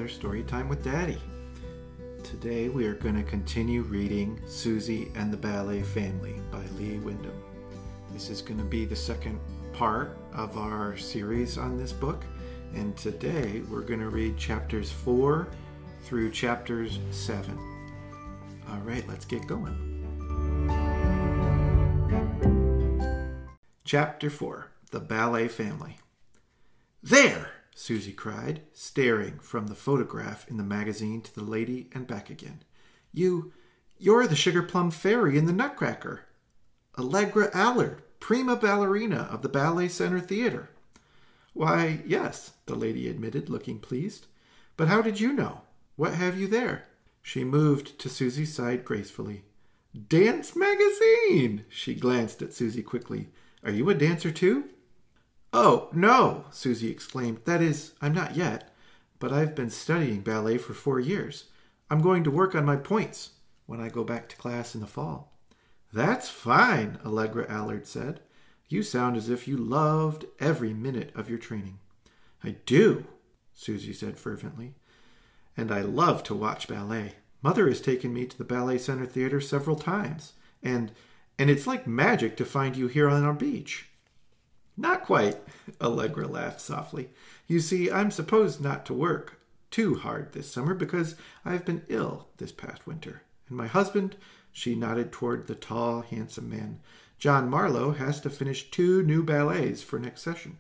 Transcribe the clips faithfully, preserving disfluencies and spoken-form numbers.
another story time with Daddy. Today we are going to continue reading Susie and the Ballet Family by Lee Wyndham. This is going to be the second part of our series on this book, and today we're going to read chapters four through chapters seven. All right, let's get going. Chapter four, The Ballet Family. There! Susie cried, staring from the photograph in the magazine to the lady and back again. You, you're the Sugar Plum Fairy in the Nutcracker. Allegra Allard, prima ballerina of the Ballet Center Theater. Why, yes, the lady admitted, looking pleased. But how did you know? What have you there? She moved to Susie's side gracefully. Dance magazine! She glanced at Susie quickly. Are you a dancer too? Oh, no, Susie exclaimed. That is, I'm not yet, but I've been studying ballet for four years. I'm going to work on my points when I go back to class in the fall. That's fine, Allegra Allard said. You sound as if you loved every minute of your training. I do, Susie said fervently. And I love to watch ballet. Mother has taken me to the Ballet Center Theater several times, and and it's like magic to find you here on our beach. Not quite, Allegra laughed softly. You see, I'm supposed not to work too hard this summer because I've been ill this past winter. And my husband, she nodded toward the tall, handsome man, John Marlowe, has to finish two new ballets for next session.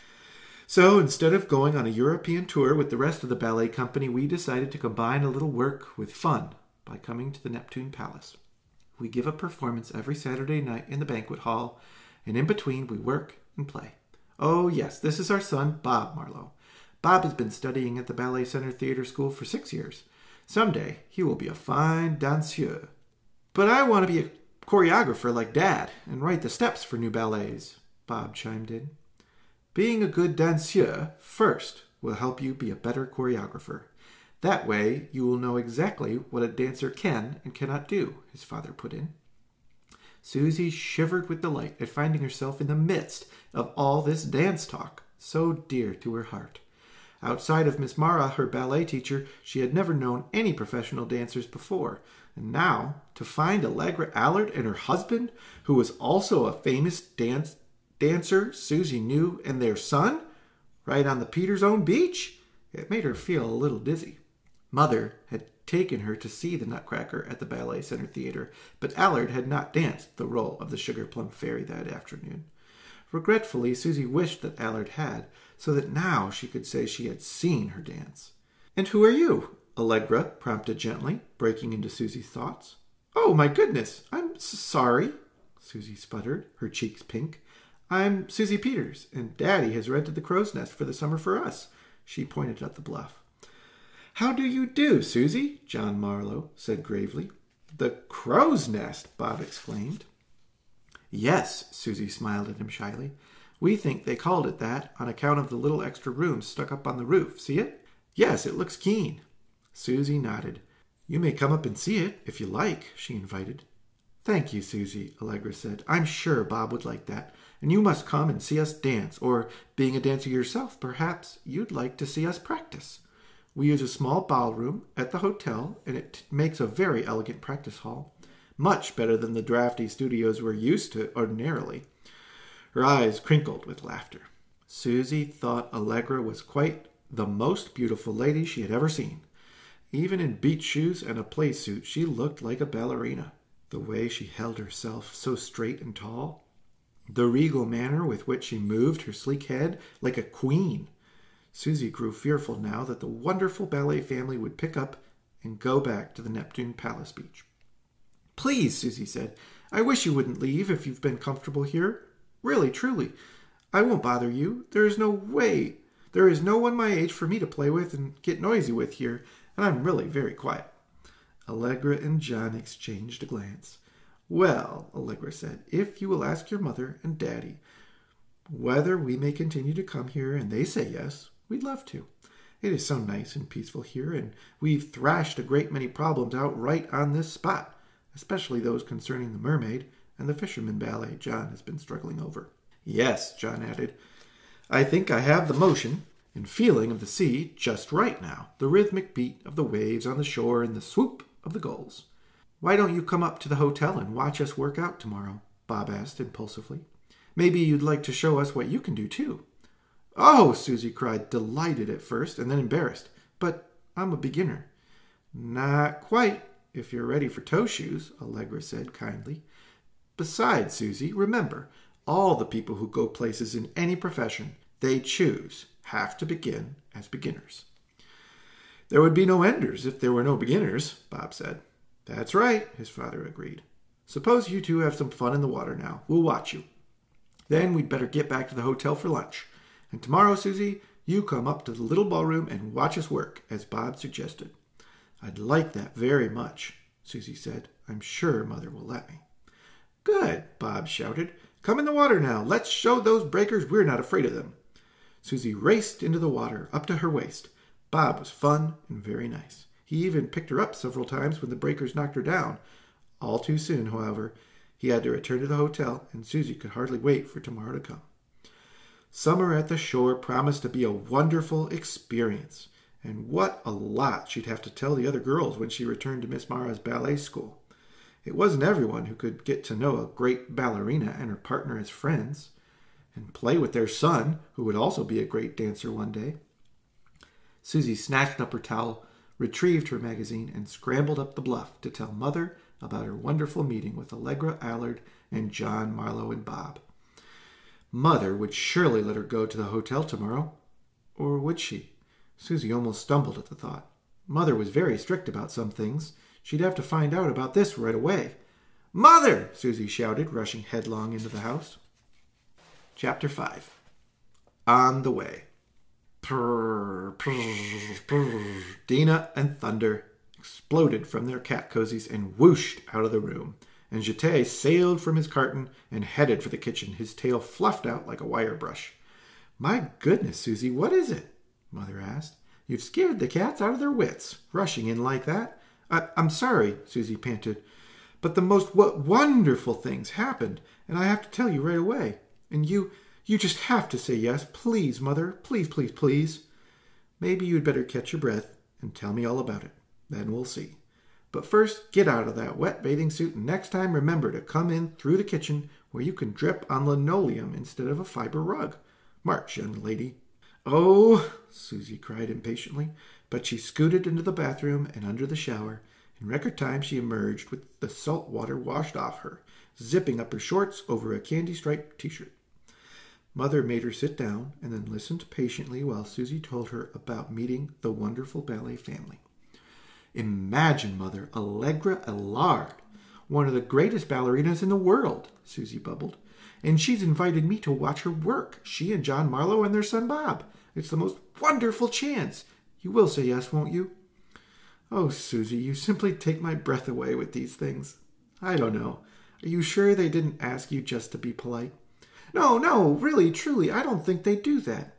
So instead of going on a European tour with the rest of the ballet company, we decided to combine a little work with fun by coming to the Neptune Palace. We give a performance every Saturday night in the banquet hall, and in between we work and play. Oh, yes, this is our son, Bob Marlowe. Bob has been studying at the Ballet Center Theater School for six years. Someday he will be a fine danseur. But I want to be a choreographer like Dad and write the steps for new ballets, Bob chimed in. Being a good danseur first will help you be a better choreographer. That way you will know exactly what a dancer can and cannot do, his father put in. Susie shivered with delight at finding herself in the midst of all this dance talk, so dear to her heart. Outside of Miss Mara, her ballet teacher, she had never known any professional dancers before. And now, to find Allegra Allard and her husband, who was also a famous dance dancer Susie knew, and their son, right on the Peter's own beach, it made her feel a little dizzy. Mother had taken her to see the Nutcracker at the Ballet Center Theater, but Allard had not danced the role of the Sugar Plum Fairy that afternoon. Regretfully, Susie wished that Allard had, so that now she could say she had seen her dance. And who are you? Allegra prompted gently, breaking into Susie's thoughts. Oh, my goodness, I'm s- sorry, Susie sputtered, her cheeks pink. I'm Susie Peters, and Daddy has rented the Crow's Nest for the summer for us. She pointed at the bluff. How do you do, Susie? John Marlowe said gravely. The Crow's Nest, Bob exclaimed. Yes, Susie smiled at him shyly. We think they called it that on account of the little extra rooms stuck up on the roof. See it? Yes, it looks keen. Susie nodded. You may come up and see it, if you like, she invited. Thank you, Susie, Allegra said. I'm sure Bob would like that. And you must come and see us dance, or, being a dancer yourself, perhaps you'd like to see us practice. We use a small ballroom at the hotel, and it makes a very elegant practice hall. Much better than the drafty studios we're used to ordinarily. Her eyes crinkled with laughter. Susie thought Allegra was quite the most beautiful lady she had ever seen. Even in beach shoes and a play suit, she looked like a ballerina. The way she held herself so straight and tall. The regal manner with which she moved her sleek head like a queen. Susie grew fearful now that the wonderful ballet family would pick up and go back to the Neptune Palace beach. Please, Susie said, I wish you wouldn't leave if you've been comfortable here. Really, truly. I won't bother you. There is no way. There is no one my age for me to play with and get noisy with here, and I'm really very quiet. Allegra and John exchanged a glance. Well, Allegra said, if you will ask your mother and Daddy whether we may continue to come here, and they say yes, we'd love to. It is so nice and peaceful here, and we've thrashed a great many problems out right on this spot, especially those concerning the mermaid and the fisherman ballet John has been struggling over. Yes, John added, I think I have the motion, and feeling of the sea just right now, the rhythmic beat of the waves on the shore and the swoop of the gulls. "Why don't you come up to the hotel and watch us work out tomorrow?" Bob asked impulsively. "Maybe you'd like to show us what you can do, too." "Oh!" Susie cried, delighted at first and then embarrassed. "But I'm a beginner." "Not quite, if you're ready for toe shoes," Allegra said kindly. "Besides, Susie, remember, all the people who go places in any profession they choose have to begin as beginners." "There would be no enders if there were no beginners," Bob said. "That's right," his father agreed. "Suppose you two have some fun in the water now. We'll watch you. Then we'd better get back to the hotel for lunch. And tomorrow, Susie, you come up to the little ballroom and watch us work, as Bob suggested." "I'd like that very much," Susie said. "I'm sure Mother will let me." "Good," Bob shouted. "Come in the water now. Let's show those breakers we're not afraid of them." Susie raced into the water up to her waist. Bob was fun and very nice. He even picked her up several times when the breakers knocked her down. All too soon, however, he had to return to the hotel, and Susie could hardly wait for tomorrow to come. Summer at the shore promised to be a wonderful experience, and what a lot she'd have to tell the other girls when she returned to Miss Mara's ballet school. It wasn't everyone who could get to know a great ballerina and her partner as friends, and play with their son, who would also be a great dancer one day. Susie snatched up her towel, retrieved her magazine, and scrambled up the bluff to tell Mother about her wonderful meeting with Allegra Allard and John Marlowe and Bob. Mother would surely let her go to the hotel tomorrow. Or would she? Susie almost stumbled at the thought. Mother was very strict about some things. She'd have to find out about this right away. "Mother!" Susie shouted, rushing headlong into the house. Chapter five. On the Way. Purr, purr, purr. Dina and Thunder exploded from their cat cozies and whooshed out of the room, and Jeté sailed from his carton and headed for the kitchen, his tail fluffed out like a wire brush. "My goodness, Susie, what is it?" Mother asked. "You've scared the cats out of their wits, rushing in like that." I- I'm sorry," Susie panted, "but the most w- wonderful things happened, and I have to tell you right away. And you, you just have to say yes. Please, Mother. Please, please, please." "Maybe you'd better catch your breath and tell me all about it. Then we'll see. But first, get out of that wet bathing suit, and next time remember to come in through the kitchen where you can drip on linoleum instead of a fiber rug. March, young lady." "Oh," Susie cried impatiently, but she scooted into the bathroom and under the shower. In record time she emerged with the salt water washed off her, zipping up her shorts over a candy-striped t-shirt. Mother made her sit down and then listened patiently while Susie told her about meeting the wonderful ballet family. "Imagine, Mother, Allegra Allard, one of the greatest ballerinas in the world," Susie bubbled. "And she's invited me to watch her work, she and John Marlowe and their son Bob. It's the most wonderful chance. You will say yes, won't you?" "Oh, Susie, you simply take my breath away with these things. I don't know. Are you sure they didn't ask you just to be polite?" "No, no, really, truly, I don't think they do that."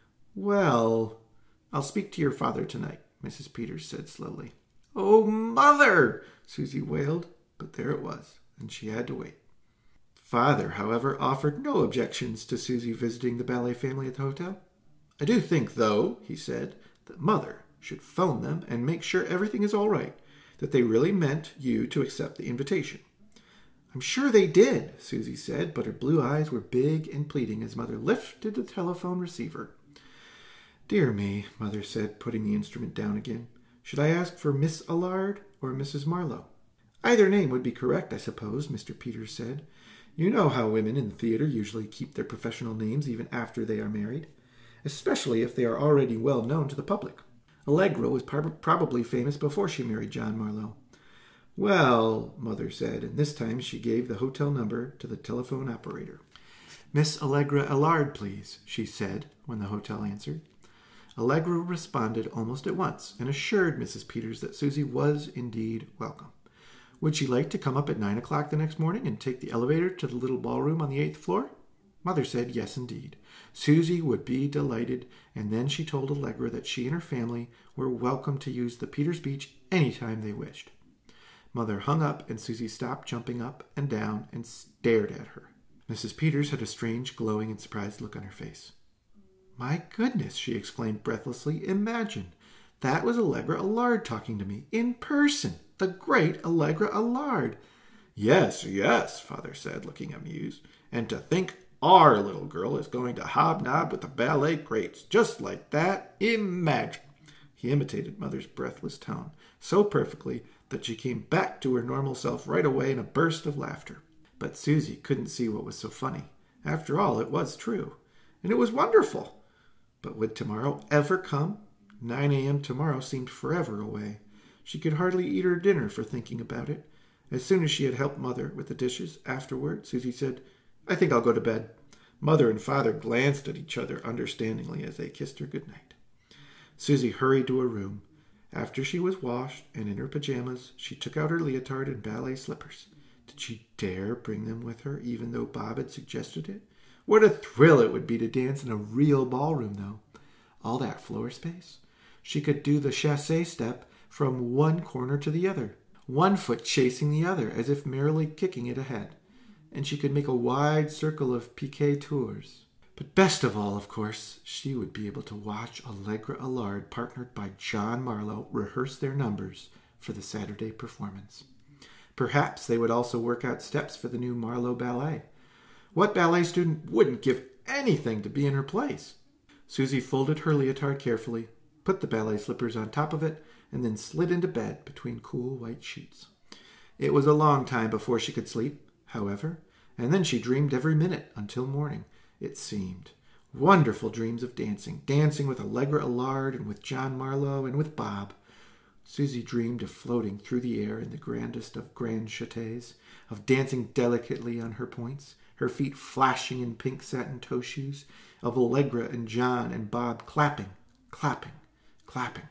"Well, I'll speak to your father tonight," Missus Peters said slowly. "Oh, Mother!" Susie wailed, but there it was, and she had to wait. Father, however, offered no objections to Susie visiting the ballet family at the hotel. "I do think, though," he said, "that Mother should phone them and make sure everything is all right, that they really meant you to accept the invitation." "I'm sure they did," Susie said, but her blue eyes were big and pleading as Mother lifted the telephone receiver. "Dear me," Mother said, putting the instrument down again. "Should I ask for Miss Allard or Missus Marlowe?" "Either name would be correct, I suppose," Mister Peters said. "You know how women in the theater usually keep their professional names even after they are married, especially if they are already well known to the public. Allegra was par- probably famous before she married John Marlowe." "Well," Mother said, and this time she gave the hotel number to the telephone operator. "Miss Allegra Allard, please," she said when the hotel answered. Allegra responded almost at once and assured Missus Peters that Susie was indeed welcome. Would she like to come up at nine o'clock the next morning and take the elevator to the little ballroom on the eighth floor? Mother said yes, indeed. Susie would be delighted, and then she told Allegra that she and her family were welcome to use the Peters Beach any time they wished. Mother hung up, and Susie stopped jumping up and down and stared at her. Missus Peters had a strange, glowing, and surprised look on her face. My goodness, she exclaimed breathlessly. Imagine. That was Allegra Allard talking to me, in person. The great Allegra Allard. Yes, yes, Father said, looking amused. And to think our little girl is going to hobnob with the ballet greats, just like that. Imagine. He imitated Mother's breathless tone so perfectly that she came back to her normal self right away in a burst of laughter. But Susie couldn't see what was so funny. After all, it was true. And it was wonderful. But would tomorrow ever come? nine a.m. tomorrow seemed forever away. She could hardly eat her dinner for thinking about it. As soon as she had helped Mother with the dishes afterward, Susie said, I think I'll go to bed. Mother and Father glanced at each other understandingly as they kissed her goodnight. Susie hurried to her room. After she was washed and in her pajamas, she took out her leotard and ballet slippers. Did she dare bring them with her, even though Bob had suggested it? What a thrill it would be to dance in a real ballroom, though. All that floor space. She could do the chassé step from one corner to the other, one foot chasing the other as if merrily kicking it ahead. And she could make a wide circle of piqué tours. But best of all, of course, she would be able to watch Allegra Allard, partnered by John Marlowe, rehearse their numbers for the Saturday performance. Perhaps they would also work out steps for the new Marlowe ballet. What ballet student wouldn't give anything to be in her place? Susie folded her leotard carefully, put the ballet slippers on top of it, and then slid into bed between cool white sheets. It was a long time before she could sleep, however, and then she dreamed every minute until morning. It seemed. Wonderful dreams of dancing, dancing with Allegra Allard and with John Marlowe and with Bob. Susie dreamed of floating through the air in the grandest of grand châteaux, of dancing delicately on her points, her feet flashing in pink satin toe shoes, of Allegra and John and Bob clapping, clapping, clapping.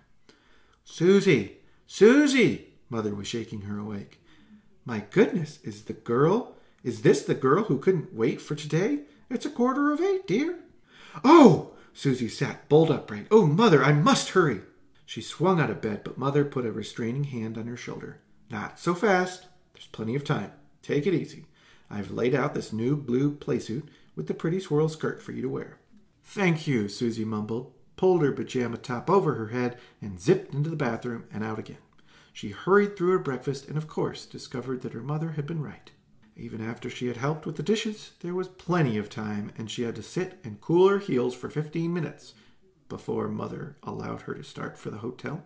Susie! Susie! Mother was shaking her awake. My goodness, is the girl, is this the girl who couldn't wait for today? It's a quarter of eight, dear. Oh! Susie sat bolt upright. Oh, Mother, I must hurry. She swung out of bed, but Mother put a restraining hand on her shoulder. Not so fast. There's plenty of time. Take it easy. I've laid out this new blue playsuit with the pretty swirl skirt for you to wear. Thank you, Susie mumbled, pulled her pajama top over her head, and zipped into the bathroom and out again. She hurried through her breakfast and, of course, discovered that her mother had been right. Even after she had helped with the dishes, there was plenty of time, and she had to sit and cool her heels for fifteen minutes before Mother allowed her to start for the hotel.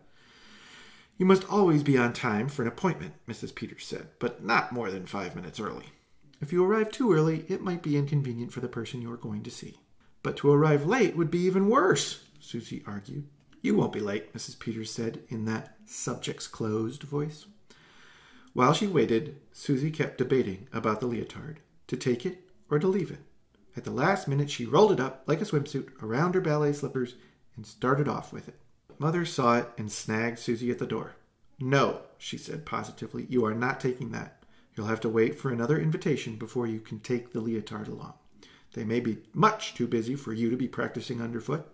You must always be on time for an appointment, Missus Peters said, but not more than five minutes early. If you arrive too early, it might be inconvenient for the person you are going to see. But to arrive late would be even worse, Susie argued. You won't be late, Missus Peters said in that subject's closed voice. While she waited, Susie kept debating about the leotard, to take it or to leave it. At the last minute, she rolled it up like a swimsuit around her ballet slippers and started off with it. Mother saw it and snagged Susie at the door. No, she said positively, you are not taking that. You'll have to wait for another invitation before you can take the leotard along. They may be much too busy for you to be practicing underfoot.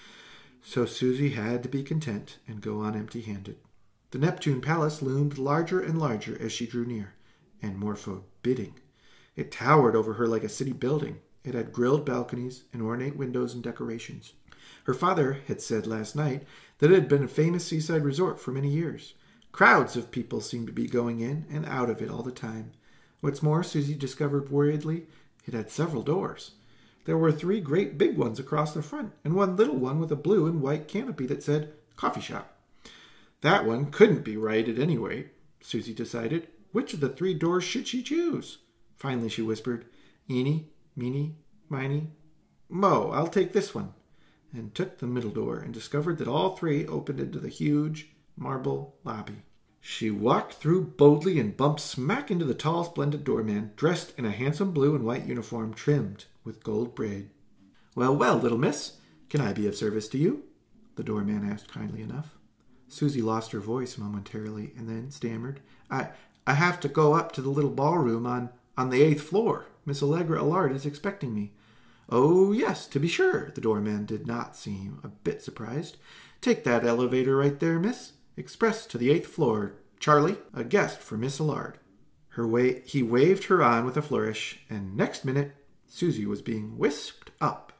So Susie had to be content and go on empty-handed. The Neptune Palace loomed larger and larger as she drew near, and more forbidding. It towered over her like a city building. It had grilled balconies and ornate windows and decorations. Her father had said last night that it had been a famous seaside resort for many years. Crowds of people seemed to be going in and out of it all the time. What's more, Susie discovered worriedly, it had several doors. There were three great big ones across the front, and one little one with a blue and white canopy that said, Coffee Shop. That one couldn't be right at any rate, Susie decided. Which of the three doors should she choose? Finally she whispered, Eeny, meeny, miny, mo, I'll take this one, and took the middle door and discovered that all three opened into the huge marble lobby. She walked through boldly and bumped smack into the tall, splendid doorman, dressed in a handsome blue and white uniform trimmed with gold braid. Well, well, little miss, can I be of service to you? The doorman asked kindly enough. Susie lost her voice momentarily and then stammered, I I have to go up to the little ballroom on, on the eighth floor. Miss Allegra Allard is expecting me. Oh, yes, to be sure. The doorman did not seem a bit surprised. Take that elevator right there, miss. Express to the eighth floor. Charlie, a guest for Miss Allard. Her wa- he waved her on with a flourish, and next minute Susie was being whisked up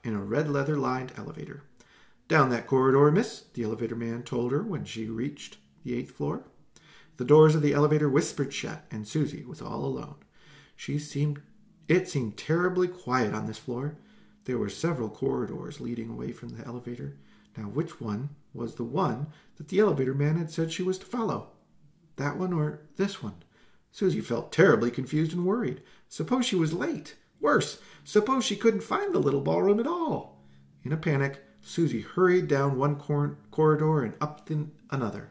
in a red leather-lined elevator. "Down that corridor, miss," the elevator man told her when she reached the eighth floor. The doors of the elevator whispered shut, and Susie was all alone. She seemed, it seemed terribly quiet on this floor. There were several corridors leading away from the elevator. Now which one was the one that the elevator man had said she was to follow? That one or this one? Susie felt terribly confused and worried. Suppose she was late? Worse, suppose she couldn't find the little ballroom at all? In a panic, Susie hurried down one cor- corridor and up in another.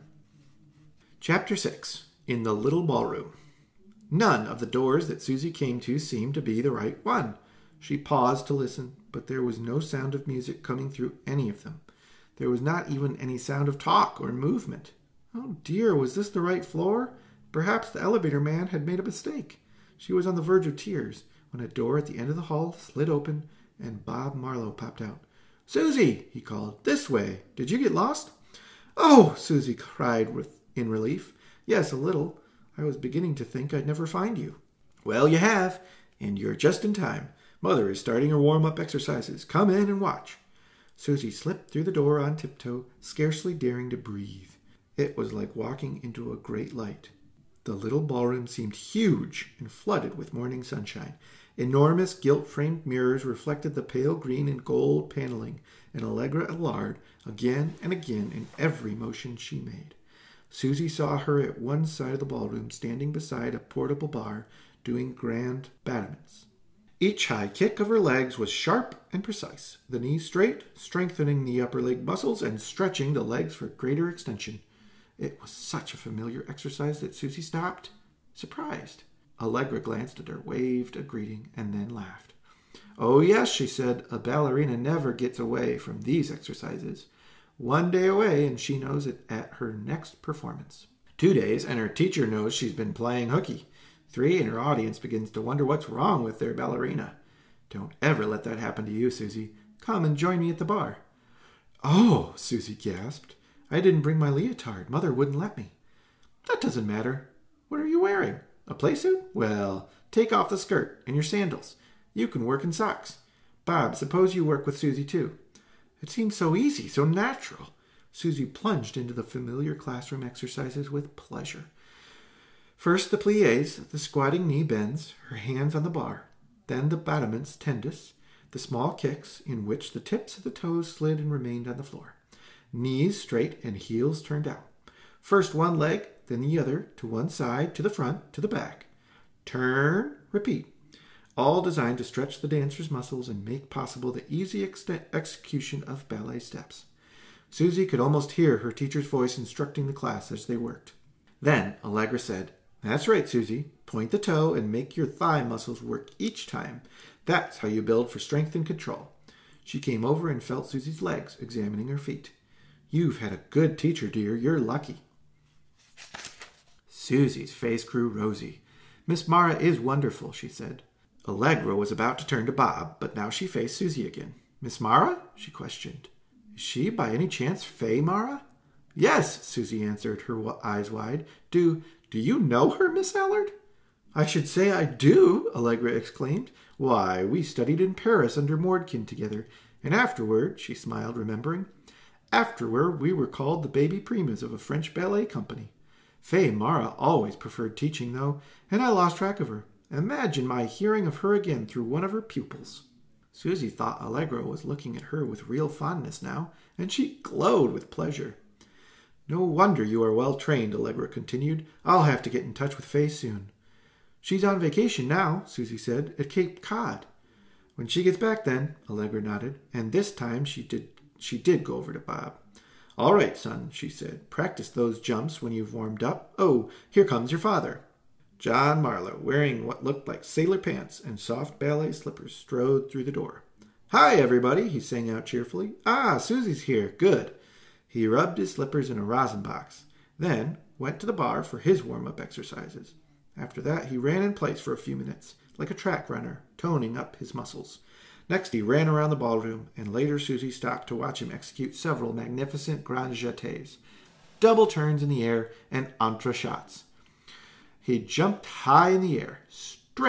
Chapter six. In the Little Ballroom. None of the doors that Susie came to seemed to be the right one. She paused to listen, but there was no sound of music coming through any of them. There was not even any sound of talk or movement. Oh dear, was this the right floor? Perhaps the elevator man had made a mistake. She was on the verge of tears when a door at the end of the hall slid open and Bob Marlowe popped out. "Susie," he called, "this way. Did you get lost?" "Oh," Susie cried with, in relief. "Yes, a little. I was beginning to think I'd never find you." "Well, you have, and you're just in time. Mother is starting her warm-up exercises. Come in and watch." Susie slipped through the door on tiptoe, scarcely daring to breathe. It was like walking into a great light. The little ballroom seemed huge and flooded with morning sunshine. Enormous gilt-framed mirrors reflected the pale green and gold paneling, and Allegra Allard again and again in every motion she made. Susie saw her at one side of the ballroom, standing beside a portable bar, doing grand battements. Each high kick of her legs was sharp and precise, the knees straight, strengthening the upper leg muscles and stretching the legs for greater extension. It was such a familiar exercise that Susie stopped, surprised. Allegra glanced at her, waved a greeting, and then laughed. "Oh, yes," she said, "a ballerina never gets away from these exercises. One day away, and she knows it at her next performance. Two days, and her teacher knows she's been playing hooky. Three, and her audience begins to wonder what's wrong with their ballerina. Don't ever let that happen to you, Susie. Come and join me at the bar." "Oh," Susie gasped. "I didn't bring my leotard. Mother wouldn't let me." "That doesn't matter. What are you wearing? A playsuit? Well, take off the skirt and your sandals. You can work in socks. Bob, suppose you work with Susie too." It seemed so easy, so natural. Susie plunged into the familiar classroom exercises with pleasure. First the pliés, the squatting knee bends, her hands on the bar. Then the battements tendus, the small kicks in which the tips of the toes slid and remained on the floor. Knees straight and heels turned out. First one leg, then the other, to one side, to the front, to the back. Turn, repeat. All designed to stretch the dancer's muscles and make possible the easy ex- execution of ballet steps. Susie could almost hear her teacher's voice instructing the class as they worked. Then Allegra said, "That's right, Susie. Point the toe and make your thigh muscles work each time. That's how you build for strength and control." She came over and felt Susie's legs, examining her feet. "You've had a good teacher, dear. You're lucky." Susie's face grew rosy. "Miss Mara is wonderful," she said. Allegra was about to turn to Bob, but now she faced Susie again. "Miss Mara?" she questioned. "Is she by any chance Fay Mara?" "Yes," Susie answered, her eyes wide. Do, do you know her, Miss Allard?" "I should say I do," Allegra exclaimed. "Why, we studied in Paris under Mordkin together, and afterward," she smiled, remembering, "afterward we were called the baby primas of a French ballet company. Fay Mara always preferred teaching, though, and I lost track of her. Imagine my hearing of her again through one of her pupils." Susie thought Allegra was looking at her with real fondness now, and she glowed with pleasure. "No wonder you are well trained," Allegra continued. "I'll have to get in touch with Fay soon." "She's on vacation now," Susie said, "at Cape Cod." "When she gets back then," Allegra nodded, and this time she did she did go over to Bob. "All right, son," she said. "Practice those jumps when you've warmed up. Oh, here comes your father." John Marlowe, wearing what looked like sailor pants and soft ballet slippers, strode through the door. "Hi, everybody," he sang out cheerfully. "Ah, Susie's here. Good." He rubbed his slippers in a rosin box, then went to the bar for his warm-up exercises. After that, he ran in place for a few minutes, like a track runner, toning up his muscles. Next, he ran around the ballroom, and later Susie stopped to watch him execute several magnificent grand jetés, double turns in the air, and entrechats. He jumped high in the air, straight up,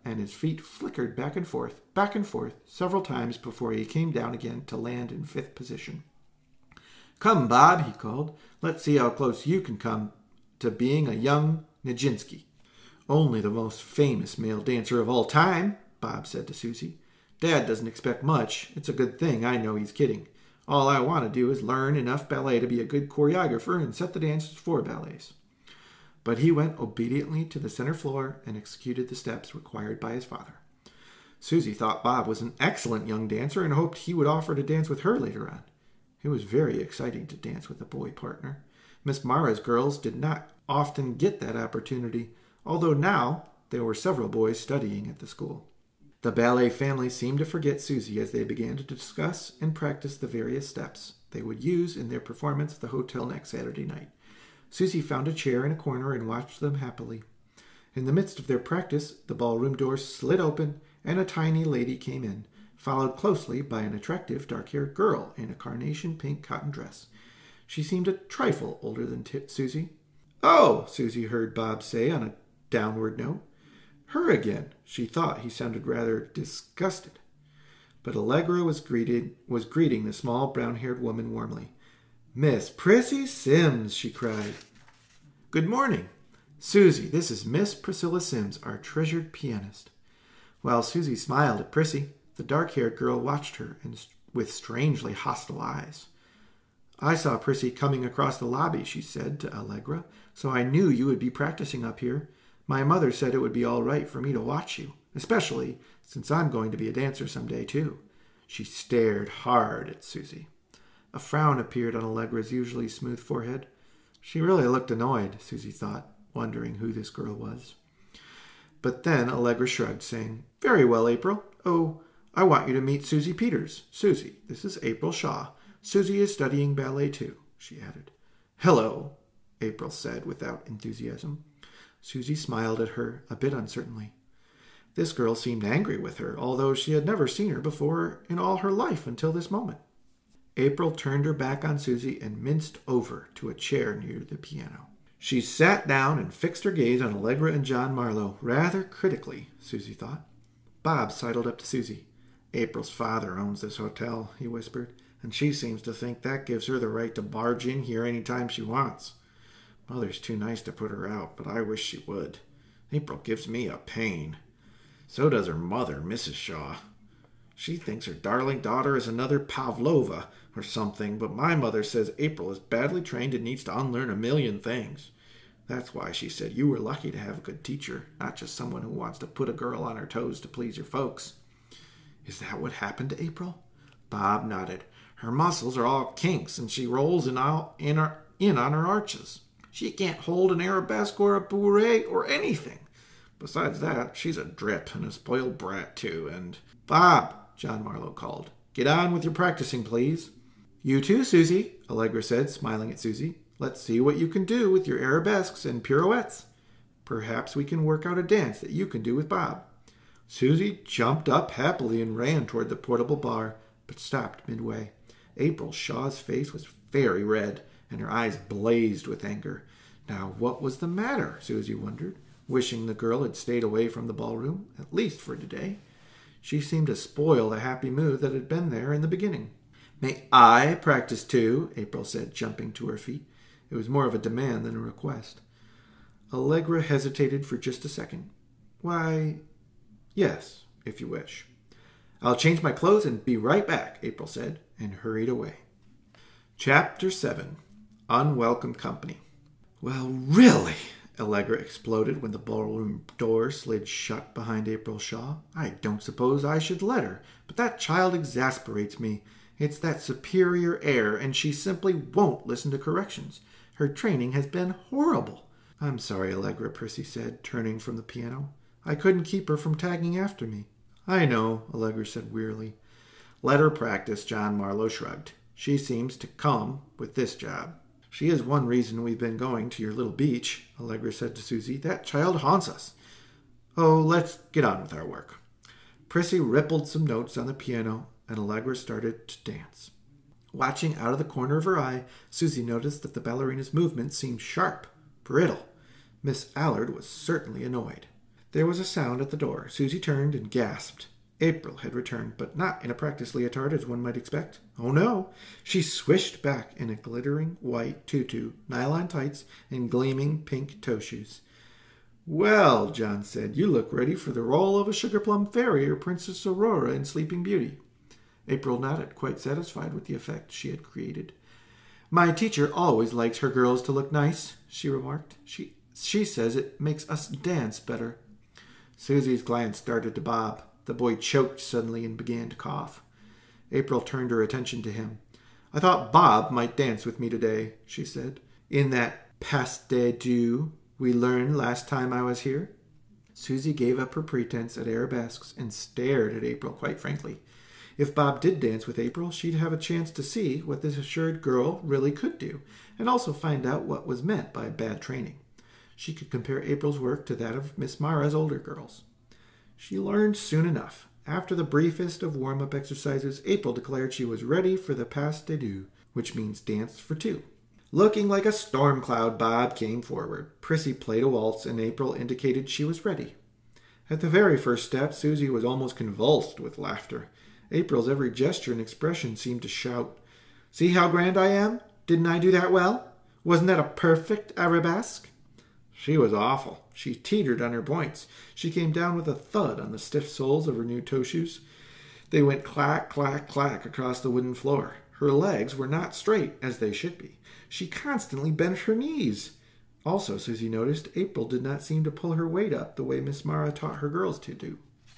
and his feet flickered back and forth, back and forth, several times before he came down again to land in fifth position. "Come, Bob," he called. "Let's see how close you can come to being a young Nijinsky." "Only the most famous male dancer of all time," Bob said to Susie. "Dad doesn't expect much. It's a good thing I know he's kidding. All I want to do is learn enough ballet to be a good choreographer and set the dances for ballets." But he went obediently to the center floor and executed the steps required by his father. Susie thought Bob was an excellent young dancer and hoped he would offer to dance with her later on. It was very exciting to dance with a boy partner. Miss Mara's girls did not often get that opportunity, although now there were several boys studying at the school. The ballet family seemed to forget Susie as they began to discuss and practice the various steps they would use in their performance at the hotel next Saturday night. Susie found a chair in a corner and watched them happily. In the midst of their practice, the ballroom door slid open and a tiny lady came in, followed closely by an attractive dark-haired girl in a carnation pink cotton dress. She seemed a trifle older than T- Susie. "Oh," Susie heard Bob say on a downward note. "Her again." She thought he sounded rather disgusted. But Allegra was greeted was greeting the small brown-haired woman warmly. "Miss Prissy Sims," she cried. "Good morning. Susie, this is Miss Priscilla Sims, our treasured pianist." While Susie smiled at Prissy, the dark-haired girl watched her and with strangely hostile eyes. "I saw Prissy coming across the lobby," she said to Allegra, "so I knew you would be practicing up here. My mother said it would be all right for me to watch you, especially since I'm going to be a dancer someday, too." She stared hard at Susie. A frown appeared on Allegra's usually smooth forehead. She really looked annoyed, Susie thought, wondering who this girl was. But then Allegra shrugged, saying, "Very well, April. Oh, I want you to meet Susie Peters. Susie, this is April Shaw. Susie is studying ballet, too," she added. "Hello," April said without enthusiasm. Susie smiled at her, a bit uncertainly. This girl seemed angry with her, although she had never seen her before in all her life until this moment. April turned her back on Susie and minced over to a chair near the piano. She sat down and fixed her gaze on Allegra and John Marlowe, rather critically, Susie thought. Bob sidled up to Susie. "April's father owns this hotel," he whispered, "and she seems to think that gives her the right to barge in here any time she wants. Mother's too nice to put her out, but I wish she would. April gives me a pain. So does her mother, Missus Shaw. She thinks her darling daughter is another Pavlova or something, but my mother says April is badly trained and needs to unlearn a million things. That's why she said you were lucky to have a good teacher, not just someone who wants to put a girl on her toes to please your folks." "Is that what happened to April?" Bob nodded. "Her muscles are all kinks, and she rolls in, all, in, her, in on her arches. She can't hold an arabesque or a bourrée or anything. Besides that, she's a drip and a spoiled brat, too, and—" "Bob," John Marlowe called. "Get on with your practicing, please." "You too, Susie," Allegra said, smiling at Susie. "Let's see what you can do with your arabesques and pirouettes. Perhaps we can work out a dance that you can do with Bob." Susie jumped up happily and ran toward the portable bar, but stopped midway. April Shaw's face was very red, and her eyes blazed with anger. Now, what was the matter, Susie wondered, wishing the girl had stayed away from the ballroom, at least for today. She seemed to spoil the happy mood that had been there in the beginning. "May I practice too?" April said, jumping to her feet. It was more of a demand than a request. Allegra hesitated for just a second. "Why, yes, if you wish." "I'll change my clothes and be right back," April said, and hurried away. Chapter seven. Unwelcome Company. "Well, really," Allegra exploded when the ballroom door slid shut behind April Shaw. "I don't suppose I should let her, but that child exasperates me. It's that superior air, and she simply won't listen to corrections. Her training has been horrible." "I'm sorry, Allegra," Prissy said, turning from the piano. "I couldn't keep her from tagging after me." "I know," Allegra said wearily. "Let her practice," John Marlowe shrugged. "She seems to come with this job." "She is one reason we've been going to your little beach," Allegra said to Susie. "That child haunts us." "Oh, let's get on with our work." Prissy rippled some notes on the piano, and Allegra started to dance. Watching out of the corner of her eye, Susie noticed that the ballerina's movements seemed sharp, brittle. Miss Allard was certainly annoyed. There was a sound at the door. Susie turned and gasped. April had returned, but not in a practice leotard as one might expect. Oh no! She swished back in a glittering white tutu, nylon tights, and gleaming pink toe shoes. "Well," John said, "you look ready for the role of a Sugar Plum Fairy or Princess Aurora in Sleeping Beauty." April nodded, quite satisfied with the effect she had created. "My teacher always likes her girls to look nice," she remarked. She, she says it makes us dance better." Susie's glance darted to Bob. The boy choked suddenly and began to cough. April turned her attention to him. "I thought Bob might dance with me today," she said, "in that pas de deux we learned last time I was here." Susie gave up her pretense at arabesques and stared at April quite frankly. If Bob did dance with April, she'd have a chance to see what this assured girl really could do, and also find out what was meant by bad training. She could compare April's work to that of Miss Mara's older girls. She learned soon enough. After the briefest of warm-up exercises, April declared she was ready for the pas de deux, which means dance for two. Looking like a storm cloud, Bob came forward. Prissy played a waltz, and April indicated she was ready. At the very first step, Susie was almost convulsed with laughter. April's every gesture and expression seemed to shout, "See how grand I am? Didn't I do that well? Wasn't that a perfect arabesque?" She was awful. She teetered on her points. She came down with a thud on the stiff soles of her new toe shoes. They went clack, clack, clack across the wooden floor. Her legs were not straight, as they should be. She constantly bent her knees. Also, Susie noticed, April did not seem to pull her weight up the way Miss Mara taught her girls to do.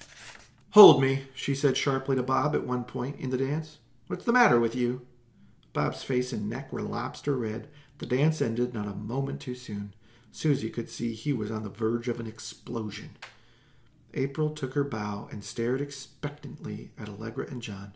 "Hold me," she said sharply to Bob at one point in the dance. "What's the matter with you?" Bob's face and neck were lobster red. The dance ended not a moment too soon. Susie could see he was on the verge of an explosion. April took her bow and stared expectantly at Allegra and John.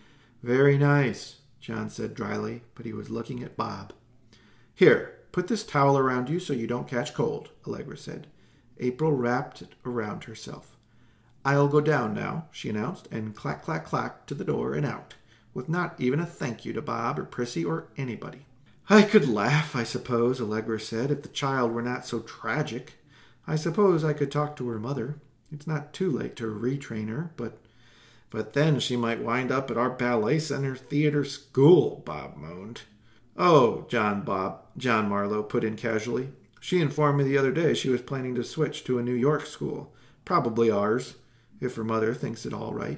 "Very nice," John said dryly, but he was looking at Bob. "Here, put this towel around you so you don't catch cold," Allegra said. April wrapped it around herself. "I'll go down now," she announced, and clack, clack, clack to the door and out, with not even a thank you to Bob or Prissy or anybody. "I could laugh, I suppose," Allegra said, "if the child were not so tragic. I suppose I could talk to her mother. It's not too late to retrain her, but but then she might wind up at our ballet center theater school," Bob moaned. "Oh, John Bob, John Marlowe put in casually. "She informed me the other day she was planning to switch to a New York school, probably ours, if her mother thinks it all right."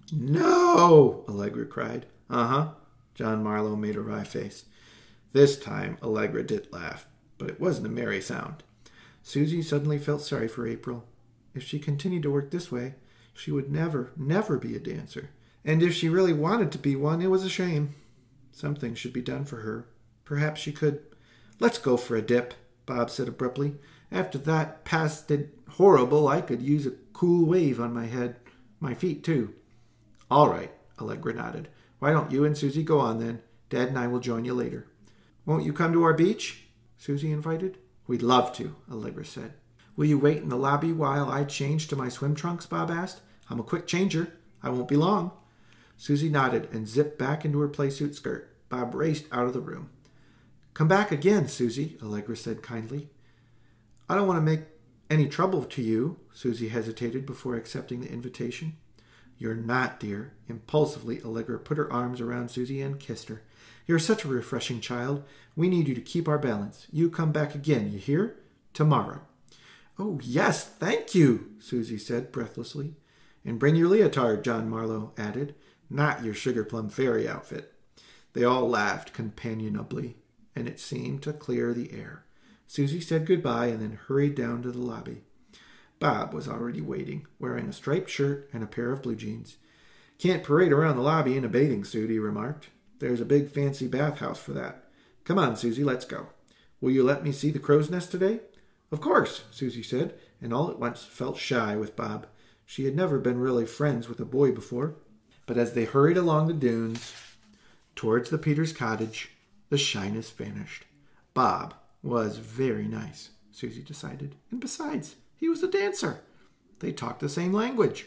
"No!" Allegra cried. "Uh-huh," John Marlowe made a wry face. This time, Allegra did laugh, but it wasn't a merry sound. Susie suddenly felt sorry for April. If she continued to work this way, she would never, never be a dancer. And if she really wanted to be one, it was a shame. Something should be done for her. Perhaps she could... "Let's go for a dip," Bob said abruptly. "After that pass did horrible, I could use a cool wave on my head. My feet, too." "All right," Allegra nodded. "Why don't you and Susie go on, then? Dad and I will join you later." "Won't you come to our beach?" Susie invited. "We'd love to," Allegra said. "Will you wait in the lobby while I change to my swim trunks?" Bob asked. "I'm a quick changer. I won't be long." Susie nodded and zipped back into her playsuit skirt. Bob raced out of the room. "Come back again, Susie," Allegra said kindly. "I don't want to make any trouble to you," Susie hesitated before accepting the invitation. "You're not, dear." Impulsively, Allegra put her arms around Susie and kissed her. "You're such a refreshing child. We need you to keep our balance. You come back again, you hear? Tomorrow." "Oh, yes, thank you," Susie said breathlessly. "And bring your leotard," John Marlowe added. "Not your Sugar Plum Fairy outfit." They all laughed companionably, and it seemed to clear the air. Susie said goodbye and then hurried down to the lobby. Bob was already waiting, wearing a striped shirt and a pair of blue jeans. "Can't parade around the lobby in a bathing suit," he remarked. "There's a big fancy bathhouse for that. Come on, Susie, let's go. Will you let me see the crow's nest today?" "Of course," Susie said, and all at once felt shy with Bob. She had never been really friends with a boy before. But as they hurried along the dunes towards the Peters cottage, the shyness vanished. Bob was very nice, Susie decided. And besides, he was a dancer. They talked the same language.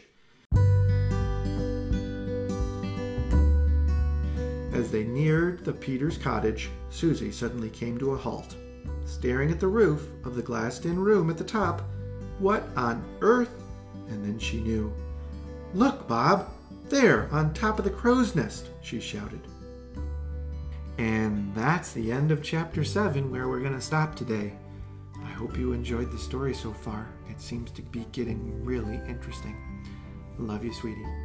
As they neared the Peters cottage, Susie suddenly came to a halt. Staring at the roof of the glassed-in room at the top What on earth? And then she knew. Look, Bob, there on top of the crow's nest, she shouted. And that's the end of chapter seven, where we're going to stop today. I hope you enjoyed the story so far. It seems to be getting really interesting. Love you, sweetie.